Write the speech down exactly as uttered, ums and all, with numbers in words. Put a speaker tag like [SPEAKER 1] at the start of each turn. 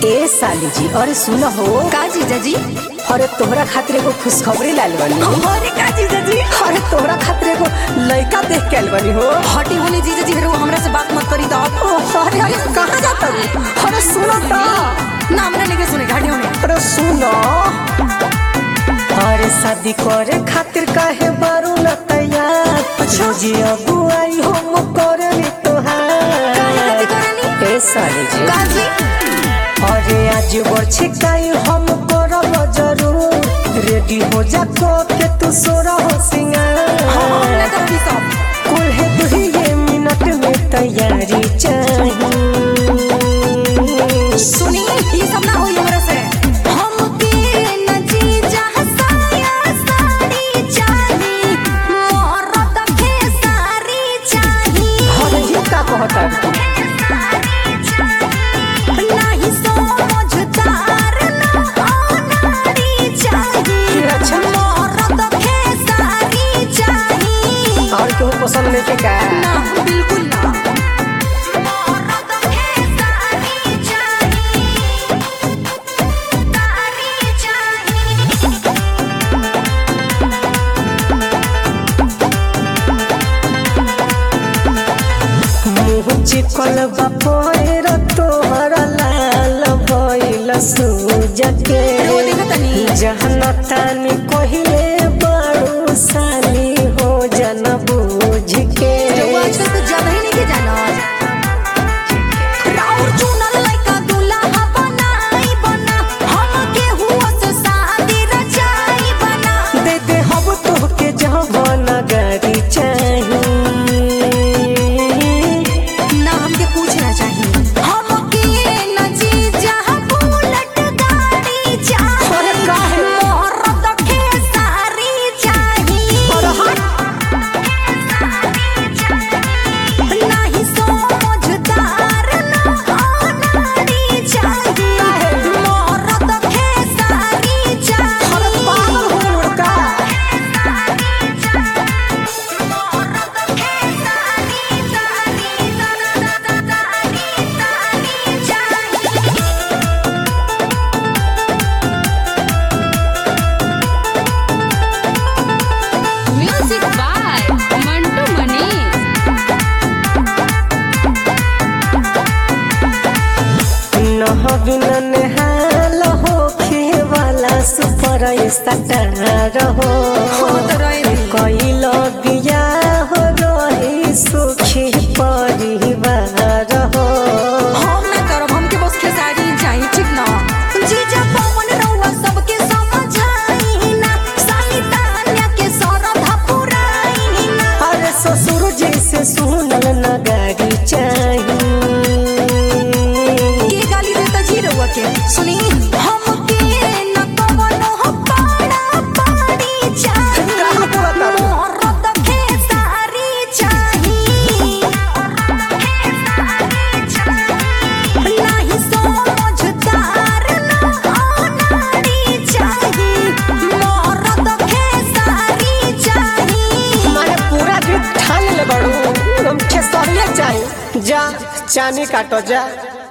[SPEAKER 1] ए साली जी, अरे सुनो हो।
[SPEAKER 2] का जीजा जी?
[SPEAKER 1] अरे तोहरा खातिर एगो खुशखबरी लाल बनी।
[SPEAKER 2] अरे का जीजा जी?
[SPEAKER 1] अरे तोहरा खातिर एगो लड़का देख के आइल बनी हो।
[SPEAKER 2] हटी होली जीजा जी, फिर वो हमरा से बात मत करी तो।
[SPEAKER 1] अरे अरे कहाँ जाता है? अरे सुनो तो
[SPEAKER 2] ना, हमरा नहीं के सुने गाड़ियों में।
[SPEAKER 1] अरे सुनो, अरे शादी करे खातिर काहे बारू न तैयार? रोजी अगुआई हम करनी तोहार।
[SPEAKER 2] काहे शादी करनी?
[SPEAKER 1] ए साली जी,
[SPEAKER 2] का जी?
[SPEAKER 1] अरे आज बरछी काई हम करब जरूर। रेडी हो जा को के तू सोरा हो सिंगार।
[SPEAKER 2] हाँ, मैं करूँगी सब।
[SPEAKER 1] कुल है दुहिए मिनट में तैयारी चाहिए।
[SPEAKER 2] सुनी, ये सब ना होई हमरा से। हम के न जीजा साया साड़ी चाही, मोहरत के साड़ी चाही।
[SPEAKER 1] अरे ये का कहता?
[SPEAKER 2] नाही समझदार ना नारी चाही,
[SPEAKER 1] अच्छा।
[SPEAKER 2] मोहरत के साड़ी चाही।
[SPEAKER 1] और क्यों पसंद नहीं के का?
[SPEAKER 2] ना, बिल्कुल ना। मोहरत के साड़ी चाही, साड़ी चाही।
[SPEAKER 1] मुँह चिपकल बपोर तोहर लाल भइल सूज के।
[SPEAKER 2] रो देखा तनी।
[SPEAKER 1] जहन तानी कहिले बड़ू साली हो जन बूझ के।
[SPEAKER 2] जो आजकल कुछ ज्यादा ही नहीं के जाना। राउर चुनल लइका दुल्हा बनाई बना, हम के हुआ से शादी रचाई बना।
[SPEAKER 1] दे दे हम तोहके जवन गाड़ी चाही।
[SPEAKER 2] ना हमके पूछना चाहिए। हम के न जीजा बुलेट गाड़ी चाही।
[SPEAKER 1] अरे काहे?
[SPEAKER 2] मोहरत के साड़ी चाही।
[SPEAKER 1] और हट।
[SPEAKER 2] नाही समझदार ना नारी चाही, मोहरत के साड़ी चाही।
[SPEAKER 1] अरे पागल हो गइल का?
[SPEAKER 3] Music by Mantu Manish.
[SPEAKER 1] नह बिन नेहाल होखे वाला सुपर स्टार हो। कैल बियाह रही सुखी परिवार हो।
[SPEAKER 2] हम ना करब, हमके बस खेसारी चाहिए, ठीक ना? जीजा पवन रउआ सबके समझाई ना, साली तान्या के सरधा पुराई ना।
[SPEAKER 1] अरे ससुर जी से सुनल न गाड़ी चाहिए।
[SPEAKER 2] के गाली देता जी रउआ के? सुनी, हमके न कवनो पाड़ा पाड़ी चाही, मोहरत के साड़ी चाही। नाही समझदार ना नारी चाही, मोहरत के साड़ी चाही।
[SPEAKER 1] मारे पूरा दिन ठान ले बड़ू। हम खेसरिया चाहिए। जा चानी काटो जा।